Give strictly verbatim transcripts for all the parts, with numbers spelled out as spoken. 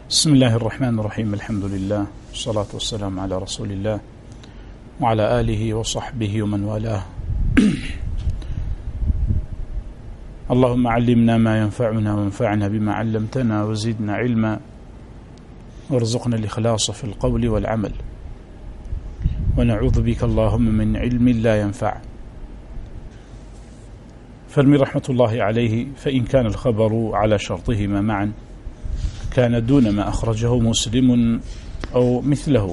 بسم الله الرحمن الرحيم. الحمد لله والصلاة والسلام على رسول الله وعلى آله وصحبه ومن والاه. اللهم علمنا ما ينفعنا وانفعنا بما علمتنا وزدنا علما وارزقنا الإخلاص في القول والعمل، ونعوذ بك اللهم من علم لا ينفع. فالمي رحمة الله عليه: فإن كان الخبر على شرطهما معا كان دون ما أخرجه مسلم أو مثله،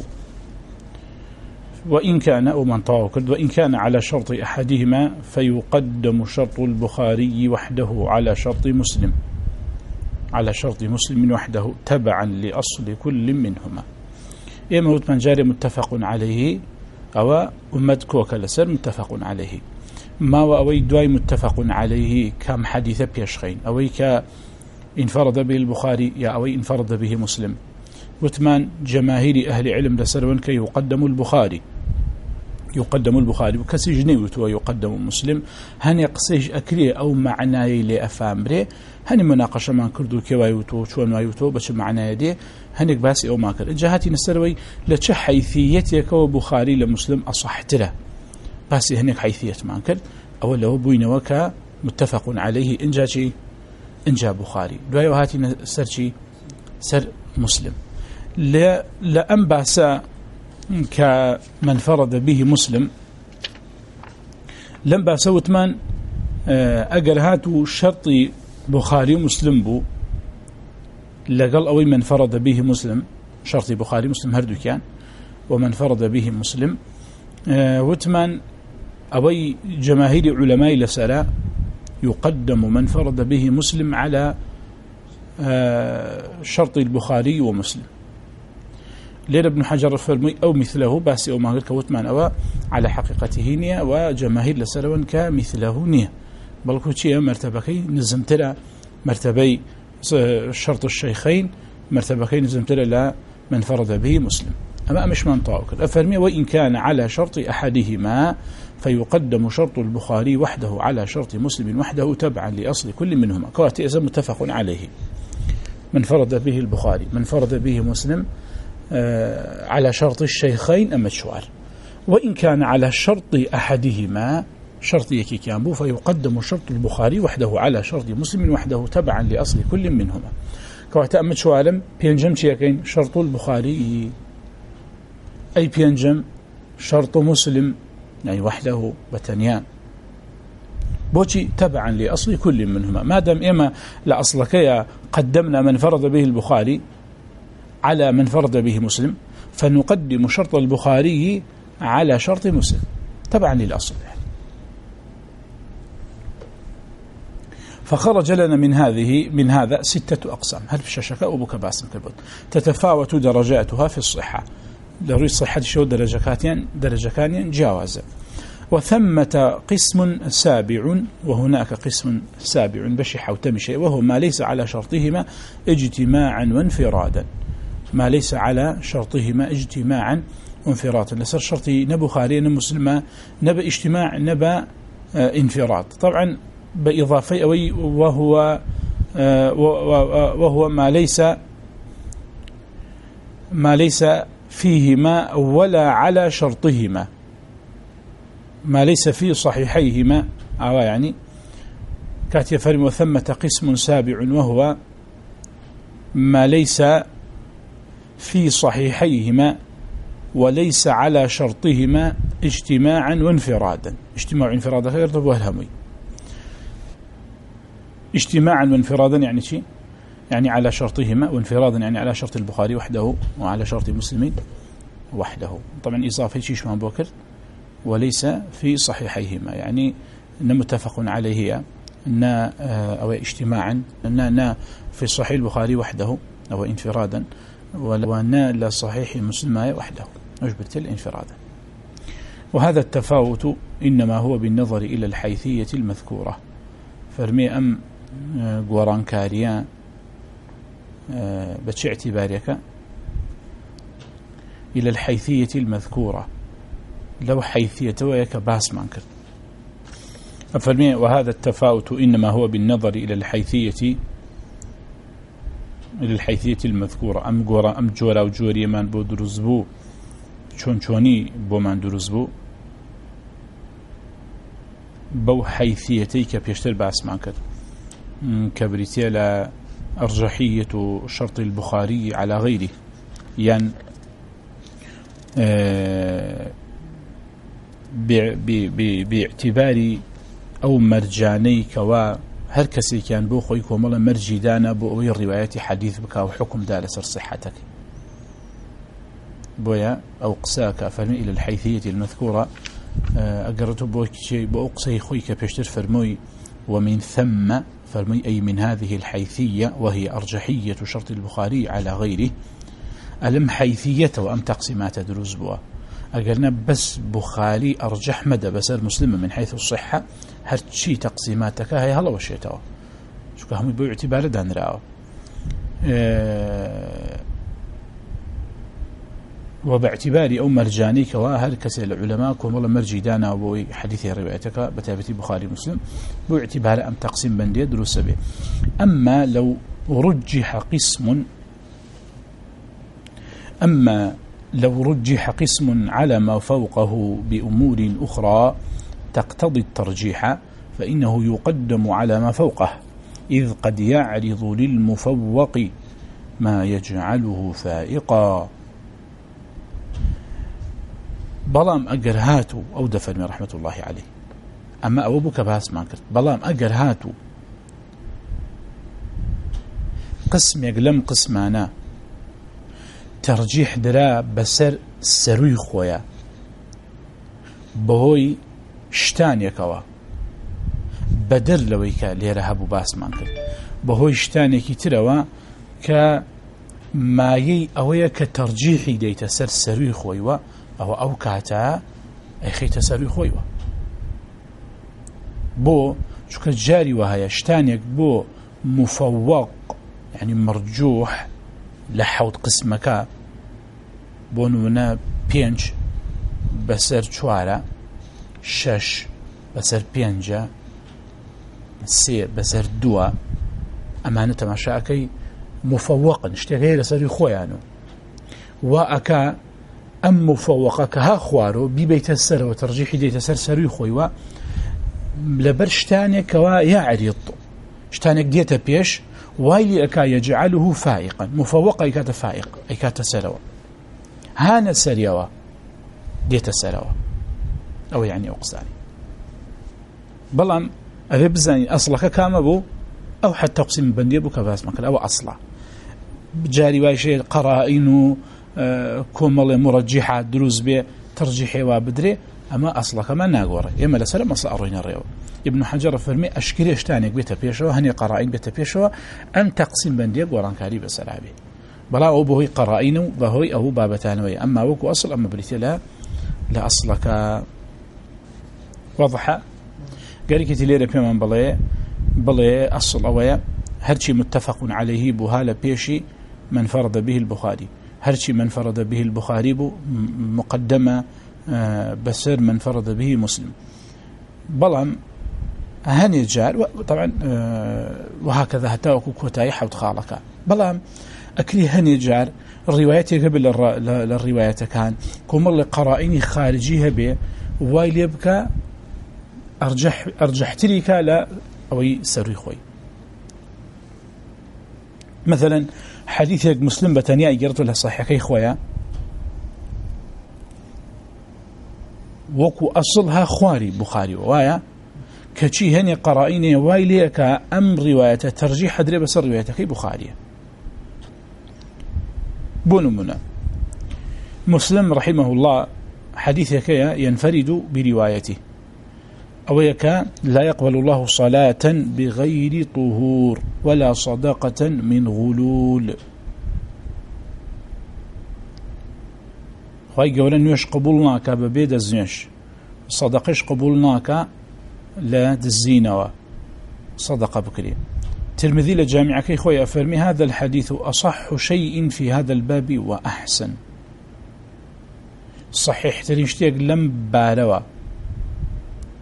وإن كان أو من طاوكد وإن كان على شرط أحدهما فيقدم شرط البخاري وحده على شرط مسلم على شرط مسلم وحده تبعا لأصل كل منهما. إما وت من جاري متفق عليه أو أمد كوكا لسر متفق عليه، ما وأوي دواي متفق عليه كم حديث بيشخين أوي ك انفرد به البخاري يا أوي انفرد به مسلم. وثمان جماهير أهل علم لسرون كي يقدم البخاري يقدم البخاري وكسي جنيوت ويقدم مسلم. هني قسيج أكري أو معناي لأفامري هني مناقشة ما كردو كوايوتو شون وايوتو بش معناي دي هني باسي أو ماكر جهاتي نسروي لتش حيثيتك وبخاري لمسلم أصحت له باسي هنيك حيثية ماكر أول له بوين وكا متفق عليه إن جاء إن جاء بخاري دوايو هاتي سرشي سر مسلم لا لأن باسا كمن فرد به مسلم لم باسا وثمان أجر هاتو شرطي بخاري مسلم بو لقل أوي من فرد به مسلم شرطي بخاري مسلم هردو كان ومن فرد به مسلم وثمان أوي جماهير علماء لسلا يقدم من فرد به مسلم على شرط البخاري ومسلم. لير ابن حجر الفرمي أو مثله باسي أو ما قلت كوتمان أو على حقيقته نية وجماهير لسلون كمثله نية بل كوتشي مرتبكي نزمتلا مرتبي شرط الشيخين مرتبكي نزمتلا لا من فرد به مسلم. أما مش من طاوكل أفرمي وإن كان على شرط أحدهما فيقدم شرط البخاري وحده على شرط مسلم وحده تبعا لأصل كل منهما. كواتي إذا متفق عليه من فرد به البخاري من فرد به مسلم آه على شرط الشيخين أما الشوار. وإن كان على شرط أحدهما شرط يكي كامبو فيقدم شرط البخاري وحده على شرط مسلم وحده تبعا لأصل كل منهما. كواتي أما شوارم بينجم تيكين شرط البخاري أي بينجم شرط مسلم يعني وحده بتنيان بوشي تبعا لأصل كل منهما. ما دام إما لأصلك قدمنا من فرض به البخاري على من فرض به مسلم فنقدم شرط البخاري على شرط مسلم تبعا للأصل. فخرج لنا من هذه من هذا ستة أقسام. هل في الششكاء أبوك باسم كالبوت تتفاوت درجاتها في الصحة لرؤية صحة شو درجكاتين درجكانين جاوزة. وثمة قسم سابع وهناك قسم سابع بشح وتمشي وهو ما ليس على شرطهما اجتماعا وانفرادا ما ليس على شرطهما اجتماعا وانفرادا لسر شرطي نبو خاري مسلمة نبى اجتماع نبى اه انفراد طبعا بإضافة أوي وهو اه وهو ما ليس ما ليس فيهما ولا على شرطهما ما ليس في صحيحيهما أو يعني كاتي فرم. وثمة قسم سابع وهو ما ليس في صحيحيهما وليس على شرطهما اجتماعا وانفرادا. اجتماع وانفرادا غير طب والهمي اجتماعا وانفرادا يعني شيء يعني على شرطهما وانفرادا يعني على شرط البخاري وحده وعلى شرط مسلم وحده. طبعا إضافة شيش ما بوكر وليس في صحيحيهما يعني أن متفق عليه أن أو اجتماعا أن في صحيح البخاري وحده أو انفرادا وأن لا صحيح مسلم وحده أجبرت الانفرادا. وهذا التفاوت إنما هو بالنظر إلى الحيثية المذكورة. فرمي أم قوران كاريان بتش اعتبارك إلى الحيثية المذكورة لو حيثية ويك باس مانكر. وهذا التفاوت إنما هو بالنظر إلى الحيثية للحيثية المذكورة أم جورا أم جورا وجوري من بو درزبو چون چوني بو من درزبو بو حيثيتي كبيشتر باسمان كد كبريتي لا أرجحية شرط البخاري على غيره يعني آه باعتبار أو مرجاني كوا هر كسي كان بو خوي كومل مرجي دانا بو الرواية حديث بك أو حكم دال سر صحتك بويا أو قساك فرمي إلى الحيثية المذكورة أقرته بو شيء بو قسي خوي كبشتر فرموي ومن ثم فرمي أي من هذه الحيثية وهي أرجحية شرط البخاري على غيره ألم حيثيته وأم تقسيمات دروز بوا أقلنا بس بخاري أرجح مدى بسر مسلمة من حيث الصحة هرشي تقسيماتك هاي هلا وشيتوا شو كهم يبيعوا اعتبار دان رأوا أه وباعتباري أو مرجاني كوا هر كسي العلماء كون والله مرجي دانا وبوي حديثي روايتك بتابتي بخاري مسلم باعتبار أم تقسيم بندية دروس به أما لو رجح قسم أما لو رجح قسم على ما فوقه بأمور أخرى تقتضي الترجيح فإنه يقدم على ما فوقه إذ قد يعرض للمفوق ما يجعله فائقا بلام أجر هاتو أو دفن رحمة الله عليه أما أو بك باس ما كرت بلام أجر هاتو قسم يقلم قسمانا ترجيح درا بسر سروي خويا بهوي شتان يكوا بدر لويكا ليرا هبو باس ما كرت بهوي شتان يكي تروا ك ما يي أويا كترجيحي ديتا سر سروي خويا أو أو كاتا أخي تسروي خويا بو شو كجاري وهي شتانيك بو مفوق يعني مرجوح لحوض قسمك بونونا بينج بسر چوارا شش بسر بينجا سي بسر دوا أمانة تماشاكي مفوقا اشتغي لسري خويانو وأكا أم مفوقك ها خوارو ببيت السر وترجيح ديت سر سري خويوا لبرشتانك ويعرض شتانك ديت بيش وايلي أكا يجعله فائقا مفوق أي كات فائق أي كات سروا هانا سريوا ديت سروا أو يعني أقصاني بلان أذي بزاني أصلك كامبو أو حتى تقسيم بنديبو كفاس مكان أو أصلا جاري وايشي قرائنو آه كومل مرجحات دروز بي ترجيحي وابدري أما أصلك ما ناقوري إما لسلام أصلا أروين الريو ابن حجر فرمي أشكري اشتانيك بيتا بيشوا هني قرائن بيتا بيشوا أن تقسيم بنديب ورانكاري بسلابي بلا أو بهوي قرائنو بهوي أو بابتانوي أما وكو أصل أما بريتي لا لا أصلك واضحة قال كتي ليرة بيمان بلي بلي أصل أويا هرشي متفق عليه بهالة بيشي من فرض به البخاري هرشي من فرض به البخاري بو مقدمة بسر من فرض به مسلم بلام هني جار طبعا وهكذا هتاوكو كوتاي حوت خالك بلام أكلي هني جار الروايات قبل الروايات كان كمل قرائني خارجيها به وايل يبكى أرجح أرجح تريك لا أو سري خوي مثلا حديثك مسلم بتانيا يقرأت له صحيح كي خويا وكو أصلها خواري بخاري ووايا كشي هني قرائني وايلي كأم رواية ترجيح أدري بس الرواية كي بخاري بونو منا مسلم رحمه الله حديثك ينفرد بروايته أو يكا لا يقبل الله صلاة بغير طهور ولا صدقة من غلول خواهي قولا نوش قبولناك ببيد الزنش صدقش قبولناك لا دزينوا صدقة بكري ترمذي لجامعة كي خويا أفرمي هذا الحديث أصح شيء في هذا الباب وأحسن صحيح تريشتيك لم باروا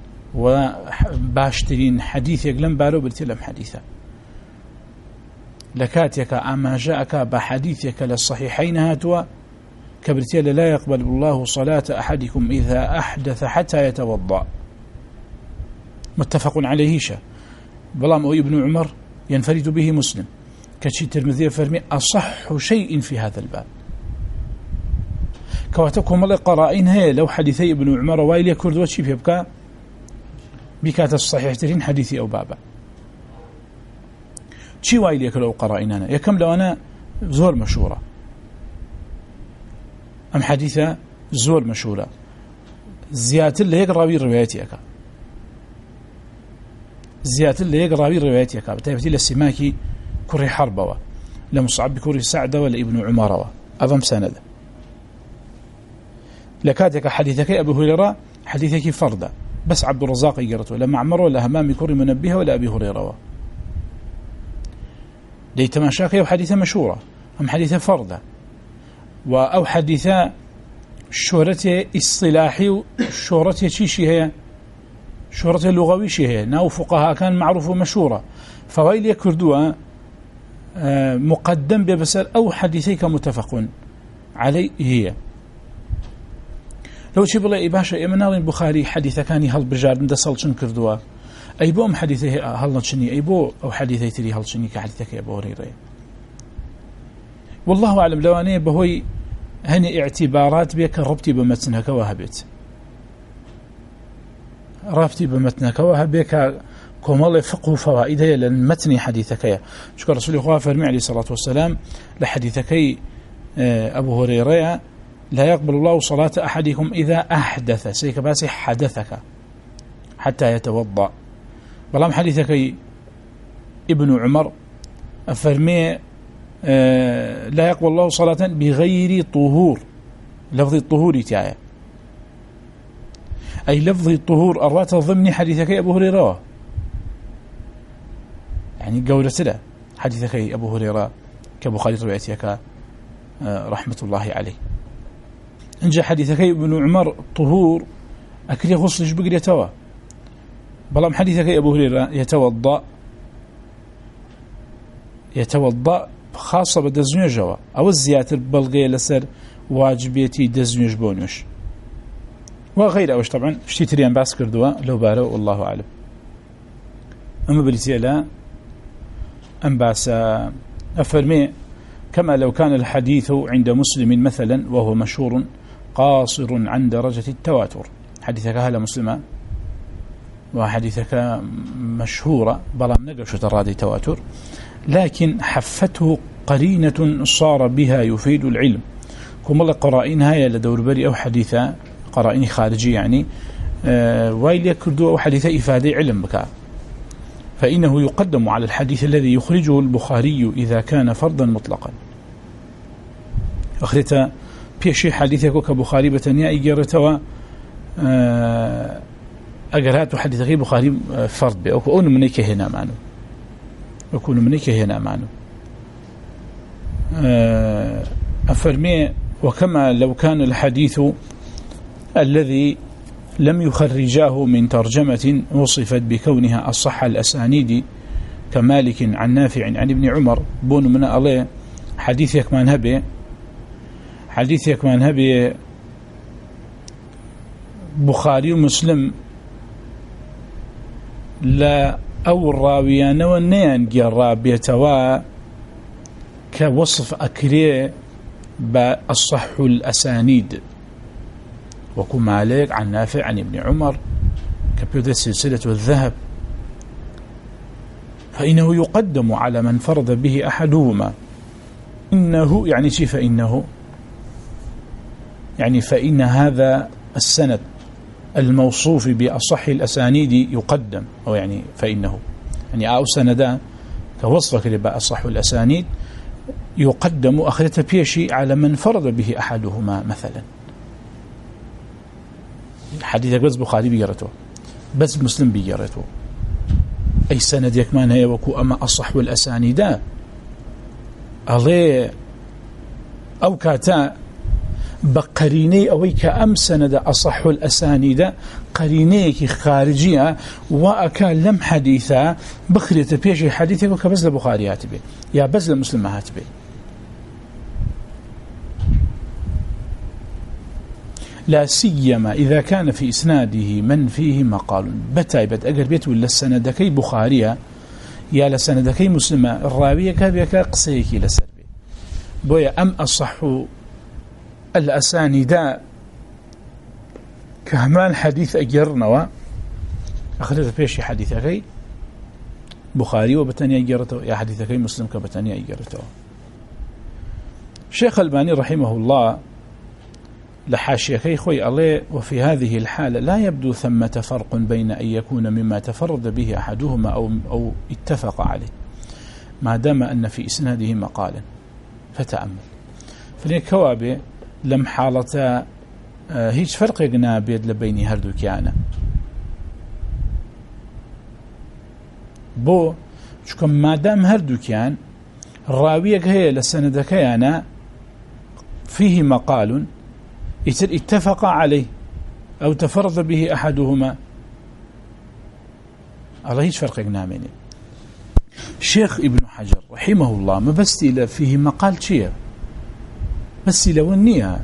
وباشترين حديث يقلم بارو برتلم حديثا لكاتك أما جاءك بحديثك للصحيحين هاتوا كبرتيل لا يقبل الله صلاة أحدكم إذا أحدث حتى يتوضأ متفق عليه شا بلام أو ابن عمر ينفرد به مسلم كشي ترمذي فرمي أصح شيء في هذا الباب كواتكم الله قرائن هي لو حديثي ابن عمر وايل يكرد وشي بيبكى بكات الصحيح ترين حديثي أو بابا شي وايل يكلو قرائننا يكم لو أنا زور مشهورة أم حديثة زور مشهورة زيادة اللي يقرأ بي روايتي زيادة اللي يقرأ بي روايتي أكا بتابتي للسماكي كوري حربة لمصعب كوري سعدة ولا ابن عمر أظم سند لكاتك حديثك أبو هريرة حديثك فردا بس عبد الرزاق يقرأته لما عمر ولا همام كوري منبه ولا أبي هريرة دي تماشاكي وحديثة مشهورة أم حديثة فردا أو حديثة شهرته اصطلاحي شهرته شيشي هي شهرته اللغوي هي ناو فقهاء كان معروف ومشهورة فويل يكردوها مقدم ببسر أو حديثيك متفق عليه هي لو شي بلا إباشا إمنار البخاري حديثة كان هل برجار من دسال شن كردوها أي بو أم حديثه هل نشني أي بو أو حديثي تري هل شني كحديثك يا أبو هريرة والله أعلم لو أنا بهوي هني اعتبارات بك ربطي بمتنك وهبت ربطي بمتنك وهبك كمال فقه فوائده لأن متني حديثك شكر رسول الله فرمي عليه الصلاة والسلام لحديثك أبو هريرة لا يقبل الله صلاة أحدكم إذا أحدث سيك باسي حدثك حتى يتوضأ بلام حديثك ابن عمر فرمي لا يقبل الله صلاة بغير طهور لفظ الطهور تعالى أي لفظ الطهور أرات ضمن حديثك أبو هريرة يعني قولة سلا حديثك أبو هريرة كبخاري روايتك رحمة الله عليه انجا حديثك ابن عمر طهور أكل غسل جبقر يتوى بلام حديثك أبو هريرة يتوضأ يتوضأ خاصة بدزنيو جوا أو الزيادة البلغية لسر واجبيتي دزنيوش بونيوش وغير أوش طبعا اشتريان باس كردوا لو بارو والله أعلم أما بريتي لا أنباس أفرمي كما لو كان الحديث عند مسلم مثلا وهو مشهور قاصر عن درجة التواتر حديثك هلا مسلمة وحديثك مشهورة بلا نقش ترادي تواتر لكن حفته قرينة صار بها يفيد العلم كم الله قرائن هاي لدور بري أو حديثة قرائن خارجي يعني آه ويل يكردوا أو حديثة إفادة علم بك فإنه يقدم على الحديث الذي يخرجه البخاري إذا كان فرضا مطلقا أخرت بيشي حديثك كبخاري بتنيا إجارتوا آه أجرات حديثك بخاري فرض به أو منك هنا معنه يكون منك هنا معنه أفرمي وكما لو كان الحديث الذي لم يخرجاه من ترجمة وصفت بكونها أصح الأسانيد كمالك عن نافع عن ابن عمر بون من الله حديثك من هبي حديثك من هبي بخاري ومسلم لا أو الراويان والنيان قراب يتوا كوصف أكري بأصح الأسانيد وكما عليك عن نافع عن ابن عمر كبيودة سلسلة الذهب فإنه يقدم على من فرض به أحدهما إنه يعني شيء فإنه يعني فإن هذا السند الموصوف بأصح الأسانيد يقدم أو يعني فإنه يعني أو سندا كوصفك لبأصح الأسانيد يقدم أخرة بيشي على من فرض به أحدهما مثلا حديثك بس بخاري بيجرته بس مسلم بيجرته أي سند يكمان هي وكو أما أصح الأسانيد عليه أو كاتا بقريني أويك أم سند أصح الأسانيد قرينيك خارجية وأكال لم حديثة بخرية بيشي حديثك وكبز لبخاري هاتبه يا بز لمسلم هاتبه لا سيما إذا كان في إسناده من فيه مقال بتايبت أقر بيت ولا السندكي بخارية يا لسندكي مسلمة الراوية كابيك قصيكي لسربي بويا أم أصح الأسانيد كهمان حديث أجرنا أخذت بيشي حديثكي بخاري وبتاني أجرته يا حديثكي مسلم كبتاني أجرته شيخ الباني رحمه الله لحاشيكي خوي الله وفي هذه الحالة لا يبدو ثمة فرق بين أن يكون مما تفرد به أحدهما أو, أو اتفق عليه ما دام أن في إسناده مقالا فتأمل فالكوابي لم حالة هيج فرق يقنا بيد لبيني هردو كيانا بو شكم ما دام هردو كيان الراويك هي لسندك يانا فيه مقال اتفق عليه أو تفرد به أحدهما الله هيج فرق يقنا مني شيخ ابن حجر رحمه الله ما بس إلى فيه مقال شيء بس لو النية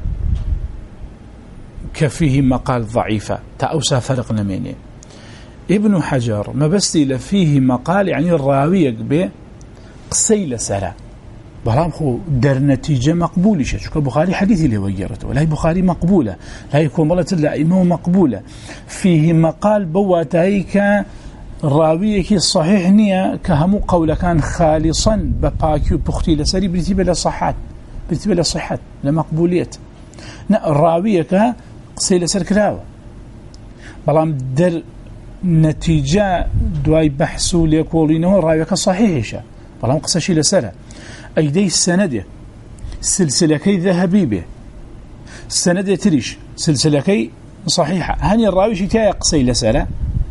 كفيه مقال ضعيفة تأوسى فرق نميني ابن حجر ما بس إلى فيه مقال يعني الراوية به قصيلة سرع بلام خو در نتيجة مقبولة شو البخاري حديث اللي وجرته ولا بخاري مقبولة لا يكون ملة لا إنه مقبولة فيه مقال بواتيك راويك الصحيح نية كهم قول كان خالصا بباكيو بختي لسري برتبة لصحات برتبة لصحات لمقبولية راويك قصيلة سركراوة بلام در نتيجة دواي بحثوا ليكولينه راويك صحيحة بلام قصشي لسرة أيدي السندة سلسلة كي ذهبي به السندة تريش سلسلة كي صحيحة هني الراوي شتايا قصيلة سرة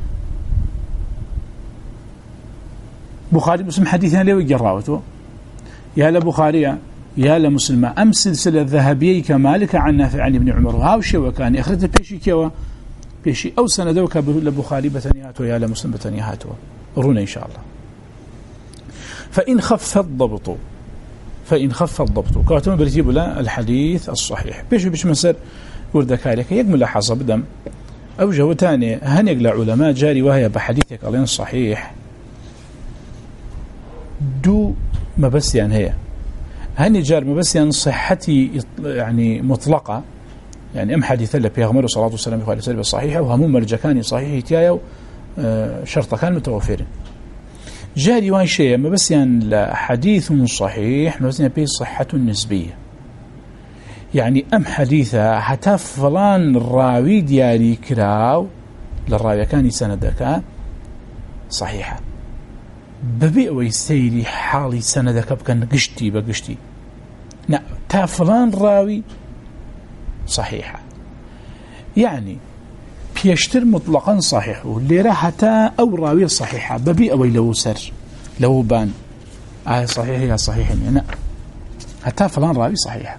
بخاري مسلم حديثنا ليه وجراوته يا لبخاري يا لمسلم أم سلسلة ذهبية كمالك عن نافع عن ابن عمر هاو شيء وكان أخذت بيشي كوا بيشي أو سندوك لبخاري بتنياته يا لمسلم بتنياته رونا إن شاء الله فإن خف الضبط فإن خف الضبط كاتم برتيب لا الحديث الصحيح بيش بيش مسر وردك عليك يكمل حسب دم أو جو تاني هنقل علماء جاري وهي بحديثك علين صحيح دو ما بس يعني هي هني جار ما بس يعني صحتي يعني مطلقة يعني أم حديث اللي بيغمر صلاة والسلام عليه وسلم الصحيحة وهم مرجكاني صحيح تيايو شرط كان متوفر جاري وان شيء ما بس يعني حديث صحيح ما بس يعني بيه صحة نسبية يعني أم حديثة حتى فلان راوي دياري كراو للراوي كان سندك صحيحة ببيع ويسيري حالي سندك بكن قشتي بقشتي نعم تا فلان راوي صحيحة يعني بيشتر مطلقا صحيح واللي راحتا أو راوية صحيحة ببيع وي لو سر لو بان آه صحيح يا صحيح نعم حتى فلان راوي صحيحة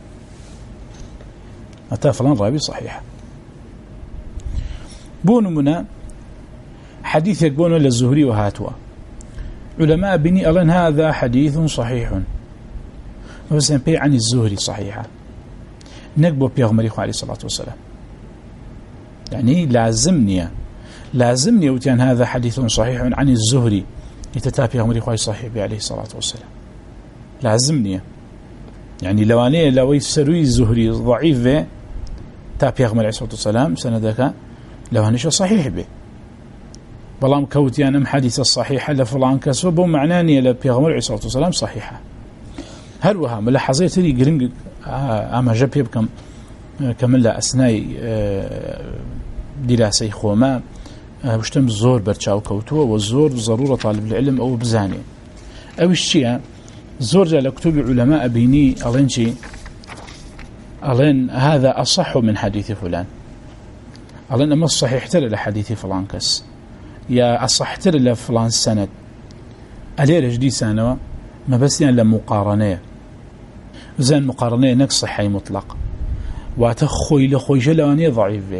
حتى فلان راوي صحيحة بون منا حديث يقبون للزهري وهاتوا علماء بني ألن هذا حديث صحيح وسن بي عن الزهري صحيحة نقبو بيغمري عليه الصلاة والسلام يعني لازمني لازمني وتيان هذا حديث صحيح عن الزهري يتتابع غمري صحيح عليه الصلاة والسلام لازمني يعني لو أنا لو يسروي الزهري ضعيف به تابع غمري عليه الصلاة والسلام سندك لو هنش صحيح به بلام كوتي أنا حديث الصحيح لفلان كسب ومعناني لبيغمر عليه الصلاة والسلام صحيحة هل وها ملاحظات لي قرنج أما جاب يبكم كمل لا أثناء دراسة خوما وشتم الزور برشاو كوتوا والزور ضرورة طالب العلم أو بزاني أو الشيء زور جل كتب علماء بيني ألين شيء ألين هذا أصح من حديث فلان ألين أما الصحيح ترى لحديث فلان كس يا أصح ترى لفلان سند أليه رجدي سنة ما بس يعني لمقارنة زين مقارنة نقص صحي مطلق واتخوي لخوي جلواني ضعيف به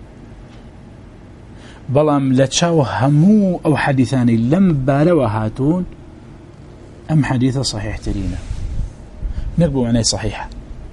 بلام لتشاو همو أو حديثاني لم باروا هاتون أم حديث صحيح ترينا نقبو معناه صحيحة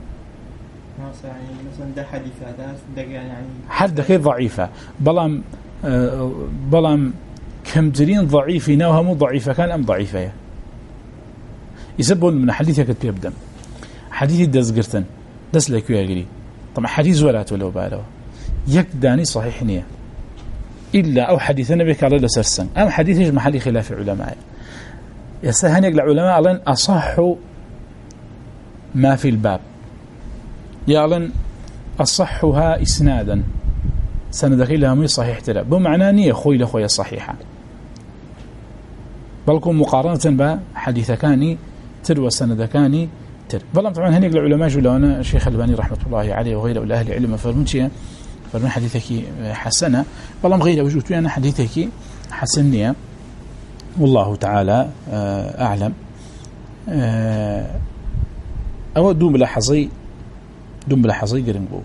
مثلا ده حديثة ده يعني حد كي ضعيفة بلام بلام كم ترين ضعيفين وهم ضعيفة كان أم ضعيفة يسبون من حديثك تبدأ حديث دز قرتن دز لك يا طبعا حديث ولا تولو بالو يكداني صحيح نية إلا أو حديثنا بك على لسرسن أم حديث محلي خلاف علماء يسهن يقل علماء لن أصح ما في الباب يعلن أصحها إسنادا سندك إلا مي صحيح ترى بمعنى نية خوي لخوي صحيحة بلكم مقارنة بحديث كاني تروى سندكاني تر بلام طبعا هنيك العلماء جلونا الشيخ الباني رحمة الله عليه وغيره والأهل العلم فرمون شيء فرمون حديثك حسنة بلام غير وجودت أنا حديثك حسنية والله تعالى أعلم. أو دوم لحظي دوم لحظي قرنبو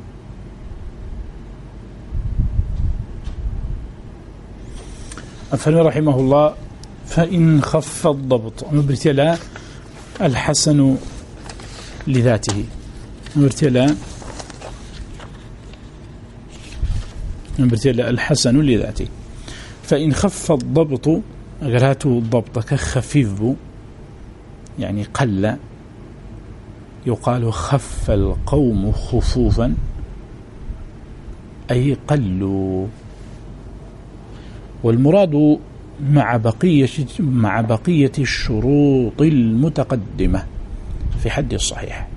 فرمون رحمه الله فإن خف الضبط نبرتلا الحسن لذاته نبرتلا نبرتلا الحسن لذاته فإن خف الضبط أقراته الضبط كخفيف يعني قل يقال خف القوم خفوفا أي قلوا والمراد مع بقية مع بقية الشروط المتقدمة في حد الصحيح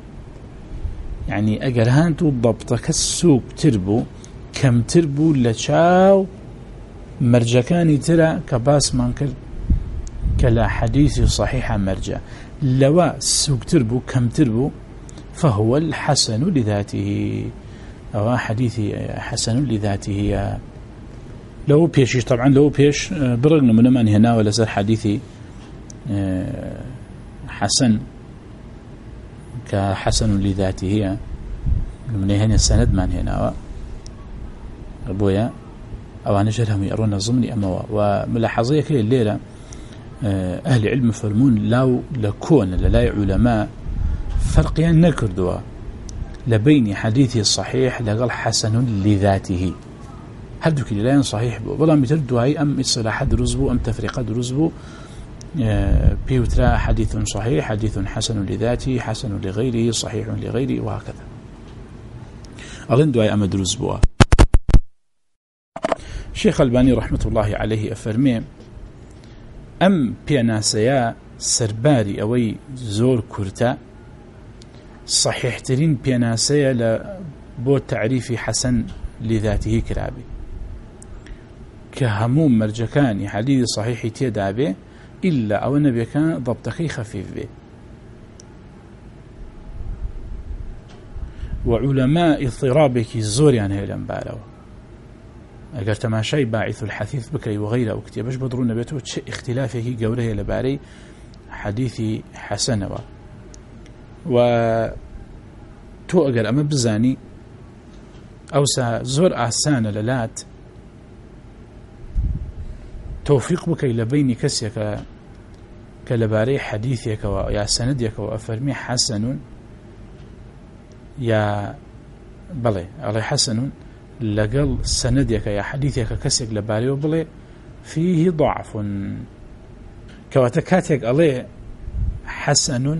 يعني أجر هانتو الضبط كالسوق تربو كم تربو لتشاو مرجكاني ترى كباس منكر كلا حديث صحيح مرجع لوا السوق تربو كم تربو فهو الحسن لذاته أو حديث حسن لذاته لو بيش طبعا لو بيش برغم من من هنا ولا زال حديثي حسن كحسن لذاته من هنا السند من هنا أبويا أو أنا جرهم يرون الضمني أما وملاحظية كل الليلة أهل علم فرمون لو لكون لا علماء فرقيان نكردوا لبين حديثي الصحيح لقال حسن لذاته هل ذكي لا صحيح والله متردوا هاي أم إصلاح درزبو أم تفريق درزبو بيوترا حديث صحيح حديث حسن لذاته حسن لغيره صحيح لغيره وهكذا أظن دعاء أم درزبوها الشيخ الباني رحمة الله عليه أفرمي أم بياناسيا سرباري أوي زور كورتا صحيح ترين بياناسيا لبو تعريف حسن لذاته كرابي كهموم مرجكاني حديث صحيح تيدابي إلا أو النبي كان ضبطكي خفيف به وعلماء اضطرابك الزور يعني هيلم بالو اگر تماشای باعث الحثيث بكي وغيره وكتابش بدرون بيته اختلافه جوره لباري حديثي حسن و تو اگر اما بزاني او سا زور احسان للات توفيق بكي لبيني كسيك كلباري حديثك ويا سندك وافرمي حسن يا بلي علي حسن لقل سندك يا حديثك كسيك لباري وبلي فيه ضعف كواتكاتك عليه حسن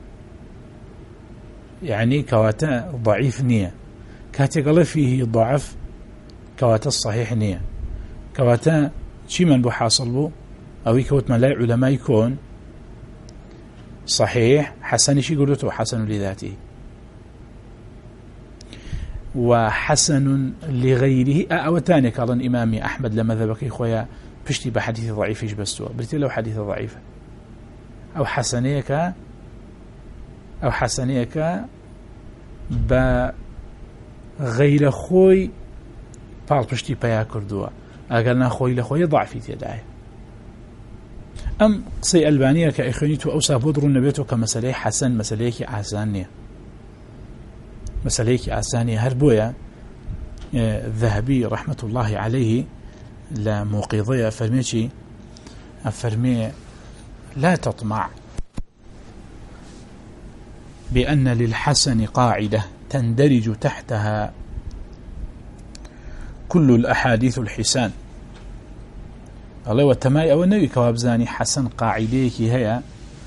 يعني كواتا ضعيف نية كاتك عليه فيه ضعف كواتا الصحيح نية كواتا شي من بحاصل بو أو يكوت من لا علماء يكون صحيح حسن شي قلته حسن لذاته وحسن لغيره أو تاني كالن إمامي أحمد لما ذبكي خويا بشتي بحديث ضعيف يجبستوا بريتي لو حديث ضعيف أو حسنيك أو حسنيك بغير خوي بال بشتي بيا كردوا أقلنا خوي لخوي ضعفي تدعي أم قصي ألبانية كإخوانيتو أو سابودرو النبيتو كمسألة حسن مسألة أحسانية مسألة أساني هربويا الذهبي رحمة الله عليه لا موقظية فرميتي أفرمي لا تطمع بأن للحسن قاعدة تندرج تحتها كل الأحاديث الحسان الله والتماي أو النبي كوابزاني حسن قاعديك هي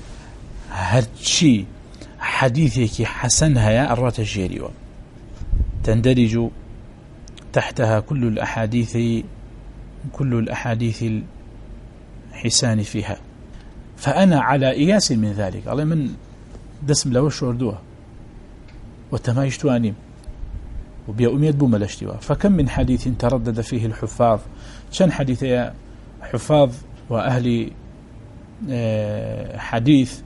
هرشي حديثك حسن هيا الرات الجيريوة تندرج تحتها كل الأحاديث كل الأحاديث الحسان فيها فأنا على إياس من ذلك الله من دسم لو شوردوها وتماي اشتواني وبيا أميد بوم الاشتواء فكم من حديث تردد فيه الحفاظ شن حديث يا حفاظ وأهل حديث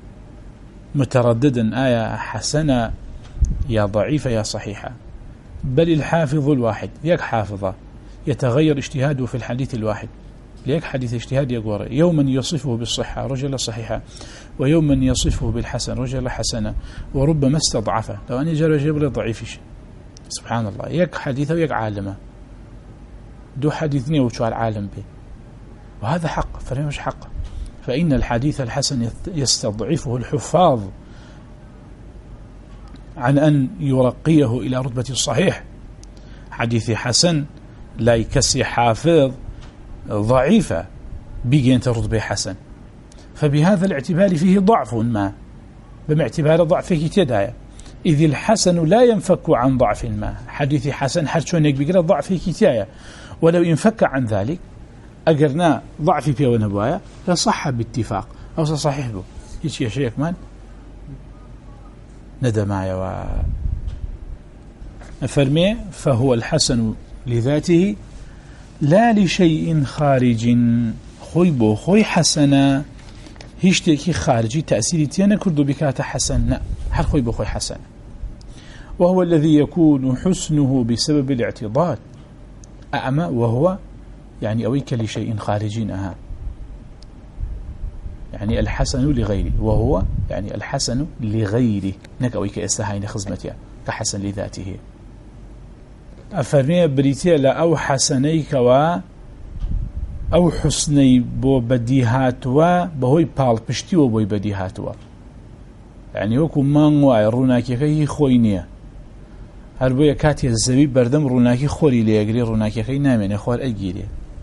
مترددا آية حسنة يا ضعيفة يا صحيحة بل الحافظ الواحد يك حافظة يتغير اجتهاده في الحديث الواحد ليك حديث اجتهاد يقول يوما يصفه بالصحة رجل صحيحة ويوما يصفه بالحسن رجل حسنة وربما استضعفه لو أن يجرى جيب لي ضعيفش سبحان الله يك حديثه ويك عالمه دو حديثني وشو العالم به وهذا حق فلما مش حق فإن الحديث الحسن يستضعفه الحفاظ عن أن يرقيه إلى رتبة الصحيح حديث حسن لا يكسي حافظ ضعيفة بيجي أنت رتبة حسن فبهذا الاعتبار فيه ضعف ما باعتبار ضعفه تدايا إذ الحسن لا ينفك عن ضعف ما حديث حسن حرشونك بقرأ ضعفه كتايا ولو ينفك عن ذلك أقرنا ضعفي فيه ونبوايا لصح باتفاق أو صحيح به يشي يا شيخ من ندى معي و أفرمي فهو الحسن لذاته لا لشيء خارج خوي بو خوي حسنا هيشتكي خارجي تأثيري تيانا كردو بكات حسن هل خوي بو خوي حسن وهو الذي يكون حسنه بسبب الاعتضاد أعمى وهو يعني أويك لشيء خارجين أها يعني الحسن لغيره وهو يعني الحسن لغيره نك أويك استهاين خزمتها كحسن لذاته أفرمي بريتي لا أو حسنيك و أو حسني بو بديهاتوا بهوي بال بشتيو بو بديهاتوا يعني وكو مانغو روناكي كي خوينيه هر بو كاتي الزبيب بردم روناكي خوري ليغري روناكي كي نامنه خور اگيري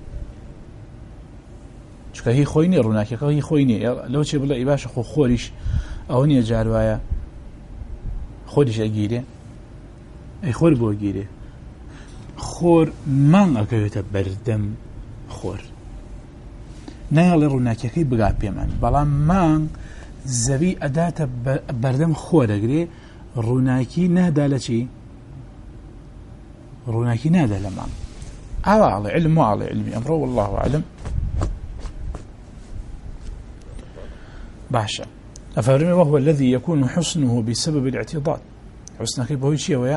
چکه هی خويني روناكي كي خويني لو چه بلا يباش خو خوريش او ني جاروايا خوريش اگيري اي خور بو اگيري خور مان اكيت بردم خور نال روناكي كي بغا بيمن بلا مان زبي اداه بردم خور اگري روناكي نهدا لشي روناكي نادى لما على على علم وعلى علمي أمره والله أعلم باشا أفرمي وهو الذي يكون حسنه بسبب الاعتضاد حسنك بهوي شيء ويا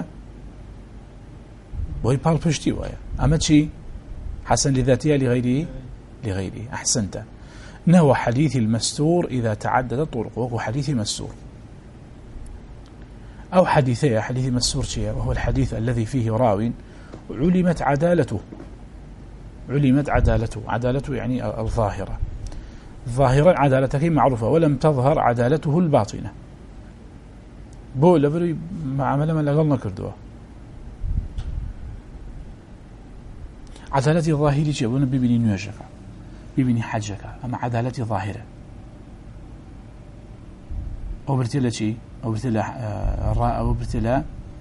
بهوي بالبشتي ويا أما شيء حسن لذاتها لغيره لغيره أحسنت نهو حديث المستور إذا تعدد طرق وهو حديث مستور أو حديثي حديث مسور شيء وهو الحديث الذي فيه راو علمت عدالته علمت عدالته عدالته يعني الظاهرة ظاهرة عدالته معروفة ولم تظهر عدالته الباطنة بو لبري مع عمل ما لقلنا كردوه عدالتي ظاهرة شيء وانا بيبني نواجك بيبني حجك أما عدالتي ظاهرة أو برتلا شيء أو برتلا أو برتلا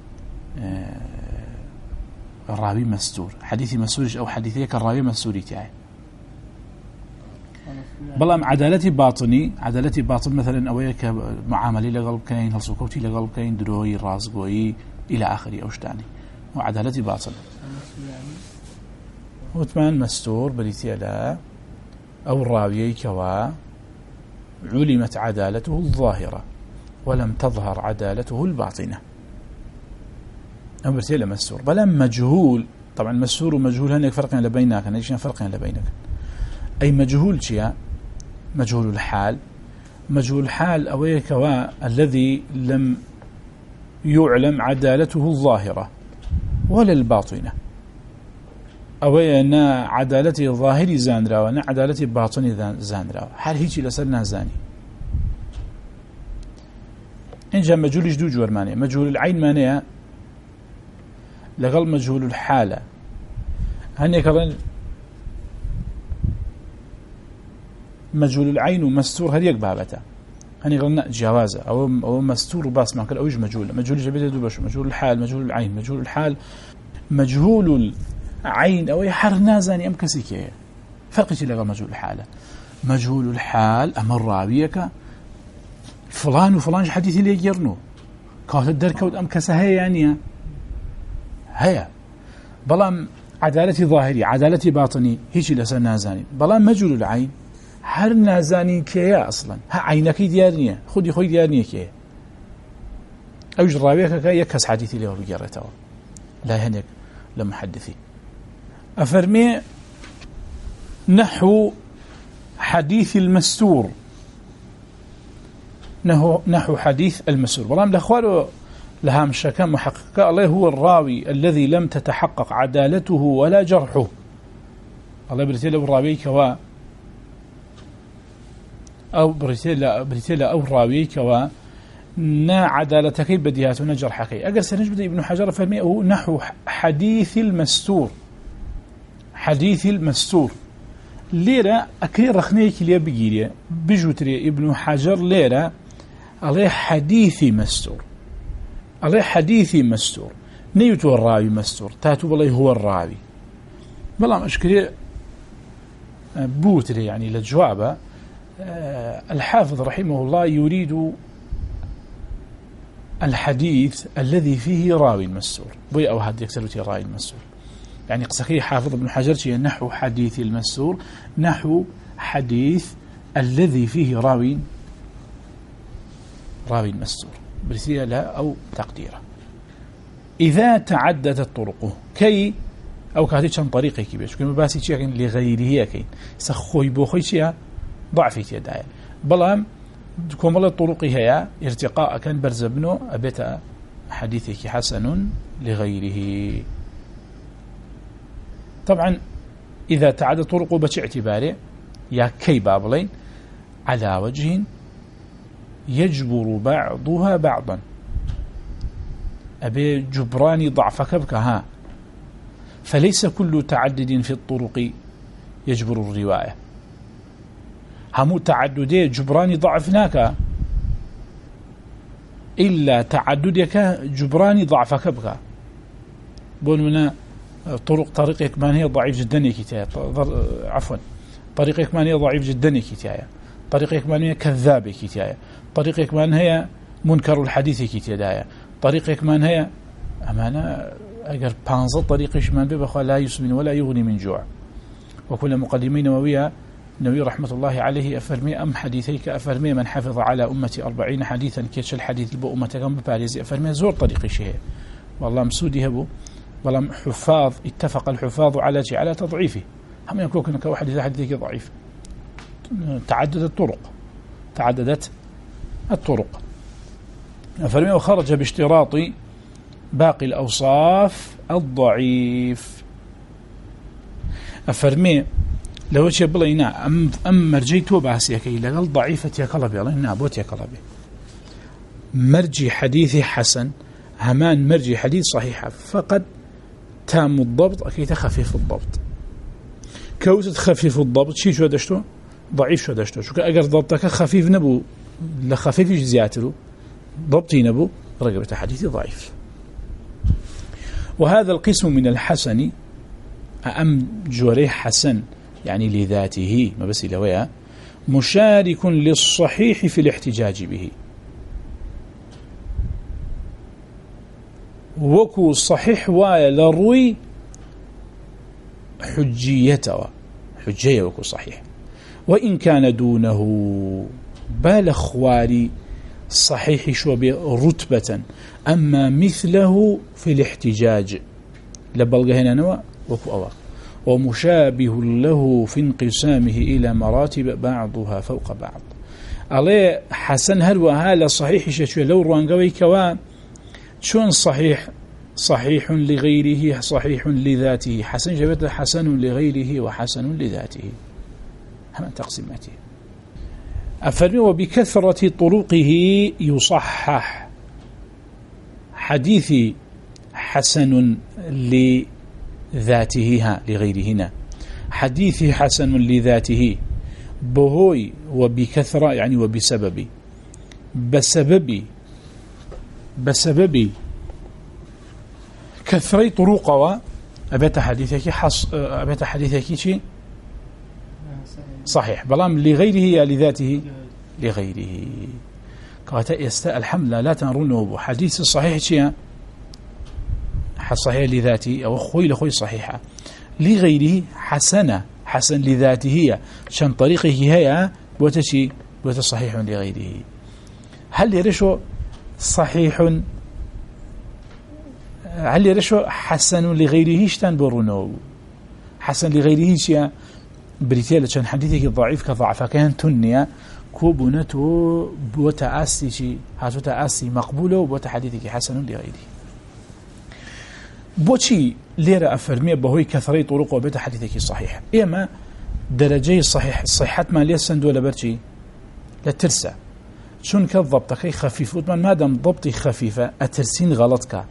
الراوي مستور حديثي مستورش أو حديثيك الراوي مستوري تاعي بلا عدالتي باطني عدالتي باطن مثلا أويك معاملي لقلب كاين هالسكوتي لقلب كاين دروي رازقوي إلى آخره أو شتاني وعدالتي باطن وثمان مستور بريتي لا أو الراوي كوا علمت عدالته الظاهرة ولم تظهر عدالته الباطنة أو برتيلا مسور بلا مجهول طبعا مسور ومجهول هناك فرق لبينك هناك فرق لبينك أي مجهول شيء مجهول الحال مجهول الحال أويك الذي لم يعلم عدالته الظاهرة ولا الباطنة، أو أن عدالته الظاهري زانرا وأن عدالته الباطني زانرا، هل هيك لسنا زاني. إن جاء مجهول دو جور مانع، مجهول العين مانع لقل مجهول الحالة. هني كرن مجهول العين ومستور هل يقبابته، هني قلنا جوازه أو أو مستور باس ما كل أوج مجهول، مجهول جبته دو بش، مجهول الحال، مجهول العين، مجهول الحال، مجهول العين أو يحر نازني أم كسيكية فرقش لقل مجهول الحالة. مجهول الحال أمر راويك فلان وفلان حديث اللي يجرنو كات الدركود أم كسهي يعني هيا بلام عدالتي ظاهري عدالتي باطني هيك لسا نازاني. بلام مجهول العين هر نازاني كيا أصلا ها عينك ديارنية خدي خوي ديارنية كيا أوج راويك كا يكس حديثي اللي هو بجرته لا هنك لمحدثي. أفرمي نحو حديث المستور، نحو نحو حديث المستور. بلام الأخوار لها مشكا محققة الله هو الراوي الذي لم تتحقق عدالته ولا جرحه. الله بريتيلا الراوي كوا أو بريتيلا بريتيلا أو الراوي كوا نا عدالتك بديهات ونجرحك. أجل سنجد ابن حجر فهمه نحو حديث المستور، حديث المستور ليرة أكيد رخنيك اللي بيجي بجوتري ابن حجر ليرة عليه حديثي مستور، عليه حديثي مستور نيوتو الراوي مستور تاتو بالله هو الراوي. بلا مشكلة بوتري يعني للجوابة الحافظ رحمه الله يريد الحديث الذي فيه راوي مستور بي أو هاد يكسلوتي راوي مستور يعني قصخي حافظ ابن حجر نحو حديث المستور نحو حديث الذي فيه راوي راوي مستور برسالة أو تقديره. إذا تعددت طرقه كي أو كاتيش عن طريقه كبير كما باسي شيء لغيره كين سخوي بوخي شيء ضعفي تدايا بلام كمال الطرق هي ارتقاء كان برزبنو أبيت حديثك حسن لغيره. طبعا إذا تعدد طرقه بش اعتباره يا كي بابلين على وجه يجبر بعضها بعضا أبي جبران ضعفك بك ها فليس كل تعدد في الطرق يجبر الرواية. هم تعددي جبران ضعفناك إلا تعددك جبران ضعفك بك. بقولنا طرق طريقك ما هي ضعيف جدا كتاية عفوا طريقك ما هي ضعيف جدا كتاية طريقك ما هي كذاب كتاية طريقك ما هي منكر الحديث كتاية طريقك ما هي أمانة أجر بانزل طريقش ما بيبخوا لا يسمن ولا يغني من جوع. وكل مقدمين نووية نبي رحمة الله عليه أفرمي أم حديثيك أفرمي من حفظ على أمتي أربعين حديثا كيش الحديث البو أمتكم بباريزي أفرمي زور طريقي شيء والله مسودي هبو والله حفاظ اتفق الحفاظ على على تضعيفه. هم يقولون كنك واحد إذا حديثك ضعيف. تعددت الطرق تعددت الطرق أفرمي وخرج باشتراط باقي الأوصاف الضعيف. أفرمي لو شيء بلينا أم أم مرجيتو باسيك إلى قال ضعيفة يا كلبي الله نابوت يا كلبي مرجي حديث حسن همان مرجي حديث صحيحة فقد تام الضبط أكيد خفيف الضبط كوت خفيف الضبط شيء شو دشتو ضعيف شو دشتو شو كأجر ضبطك خفيف نبو لخفيف زيادته ضبطي نبو رقبة حديث ضعيف. وهذا القسم من الحسن أم جوري حسن يعني لذاته ما بس لويا مشارك للصحيح في الاحتجاج به وكو صحيح وايا للروي حجيته حجية وكو صحيح وإن كان دونه بالخواري صحيح شو برتبة أما مثله في الاحتجاج لبلغ هنا نوى وكو أوا ومشابه له في انقسامه إلى مراتب بعضها فوق بعض. عليه حسن هل وهذا صحيح شو لو روانقوي كوا شون صحيح صحيح لغيره صحيح لذاته حسن جبت حسن لغيره وحسن لذاته هم تقسيماته أفرمي وبكثرة طرقه يصحح حديث حسن لذاته ها لغيرهنا حديث حسن لذاته بهوي وبكثرة يعني وبسبب بسبب بسبب كثري طرق أبيت حديثك حص أبيت حديثك شيء صحيح بلام لغيره لذاته لغيره قالت يستاء الحملة لا تنرونه حديث الصحيح شيء صحيح لذاته أو خوي لخوي صحيحة لغيره حسنة حسن لذاته شان طريقه هي بوتشي بوت صحيح لغيره هل يرشو صحيح هل يرشو حسن لغيره شتان برونو حسن لغيره شيء بريتيلا كان حديثك ضعيف كضعف كان تنيا كوبنته بوتأسي شيء هاتو تأسي مقبوله وبوت حديثك حسن لغيره بوشي ليرة أفرمية بهوي كثري طرق وبيت حديثك صحيح إما درجي صحيح صحة ما ليسند ولا برشي لا ترسى شون كالضبطك خفيف وطمان ما دام ضبطي خفيفة أترسين غلطك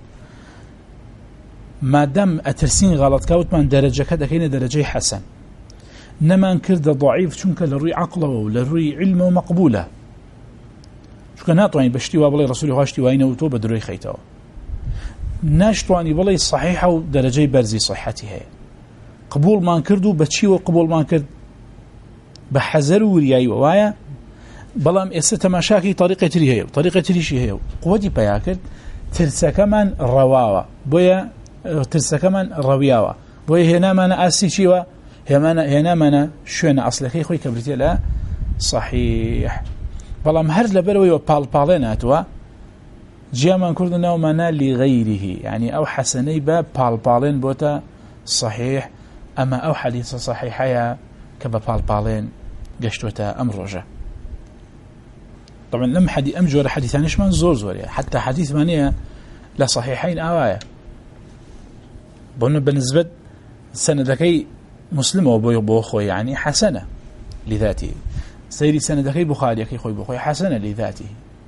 ما دام أترسين غلطك وطمان درجة كده كين درجي حسن نما انكرد ضعيف شون كالروي عقله ولروي علمه مقبولة شو كان ناطواني بشتي وابلي رسولي غاشتي واينه وتو بدروي خيته ناشتواني بلي صحيحة ودرجي برزي صحتها قبول ما انكردو بتشي وقبول ما انكرد بحذر ورياي ووايا بلام استماشاكي طريقة تري هي طريقة تري شي هي قوتي بياكل ترسا كمان رواوة بويا ترسا كمان روياوة بويا هنا ما أنا أسي شيوا هنا ما أنا شو أنا أصلي خوي كبرتي لا صحيح بلام هرز لبروي وبال باليناتوا جيما كردنا ومنا لغيره يعني أو حسني باب بال بالين بوتا صحيح أما أو حديث صحيحة كبا بال بالين قشتوتا أمر رجع طبعا لم حدي أمج ولا حديثانيش من زور زور حتى حديث مانية لا صحيحين آوايا بأنه بالنسبة سندكي مسلم وبو بوخوي يعني حسنة لذاته سيري سندكي بخاري كي خوي بوخوي حسنة لذاته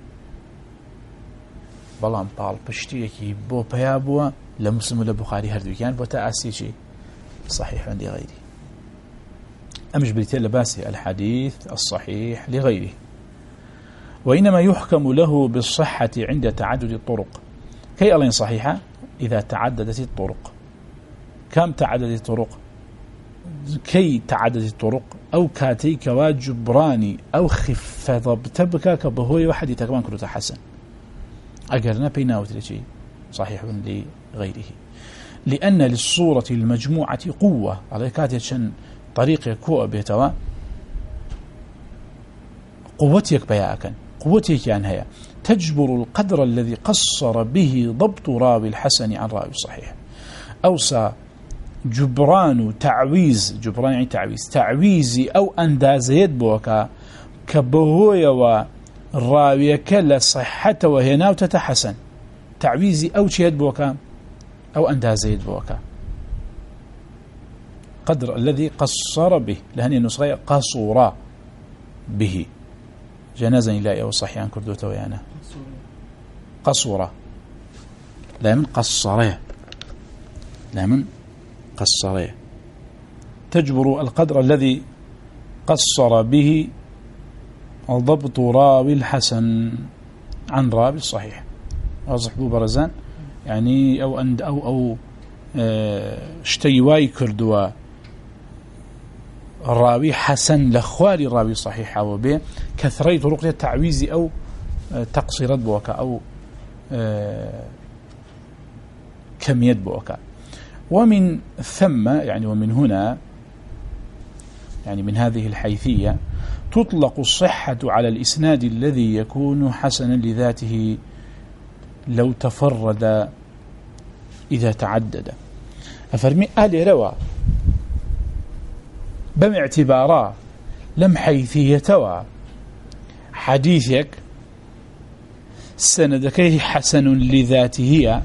بلان بال بشتيكي بو بيابوا لمسلم ولا بخاري هردوكيان بو تأسيشي صحيح عندي غيري أمج بريتين لباسي الحديث الصحيح لغيره وإنما يحكم له بالصحة عند تعدد الطرق كي ألين صحيحة إذا تعددت الطرق كم تعددت الطرق كي تعددت الطرق أو كاتي كواجبراني أو خفة ضبتبك كبهوي واحد يتكمان كله تحسن أقرنا بيناوت لشيء صحيح لغيره لأن للصورة المجموعة قوة على كاتي شن طريق كوء بيتوا قوتك بياكا قوتك يعني هي تجبر القدر الذي قصر به ضبط راوي الحسن عن راوي الصحيح أوسى جبران تعويز جبران يعني تعويز تعويزي أو أندازيت بوكا كبهوية وراوية كلا صحة وهنا وتتحسن تعويزي أو شيد بوكا أو أندازيت بوكا قدر الذي قصر به لهني النسخة قصر به جنازا إلهي أو صحيحا كردوته ويانا قصورة لا من قصره لا من قصره تجبر القدر الذي قصر به ضبط راوي الحسن عن راوي الصحيح وصحبه برزان يعني أو أند أو أو اشتيواي كردوا الراوي حسن لخواري الراوي صحيح أو به كثري طرق التعويز أو تقصيرات بوكا أو كمية بوكا ومن ثم يعني ومن هنا يعني من هذه الحيثية تطلق الصحة على الإسناد الذي يكون حسنا لذاته لو تفرد إذا تعدد أفرمي أهل روى بم اعتبارا لم حيثية حديثك سندكيه حسن لذاته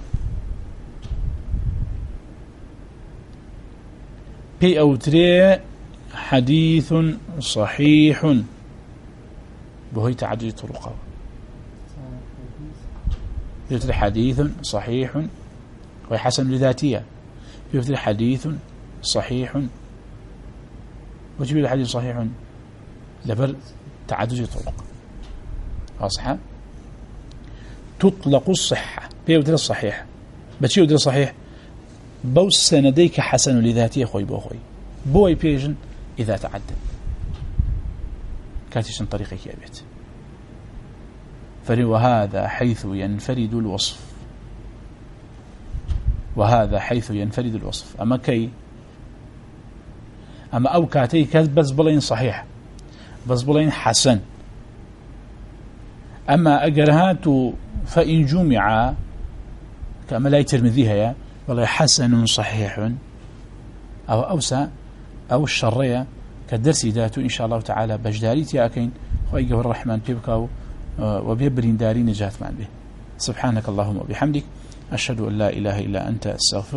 بي أوتري حديث صحيح بهي تعدد طرقه بيوتري حديث صحيح وحسن لذاته بيوتري حديث صحيح وجب الحديث صحيح لبل تعدد طرق واضحة. تطلق الصحة بيوتري الصحيح بشي يوتري الصحيح بوس سنديك حسن لذاته خوي بوخوي بوي بيجن إذا تعدد كاتشن طريقك يا بيت وهذا حيث ينفرد الوصف وهذا حيث ينفرد الوصف أما كي أما أو كاتي بس بلين صحيح بس بلين حسن أما أجرهات فإن جمع كما لا يترمذيها يا والله حسن صحيح أو أوسع أو الشرية كالدرس ذاته إن شاء الله تعالى بجداريتي أكين وإيقه الرحمن بيبكاو وبيبرين داري نجات معه. سبحانك اللهم وبحمدك أشهد أن لا إله إلا أنت استغفرك.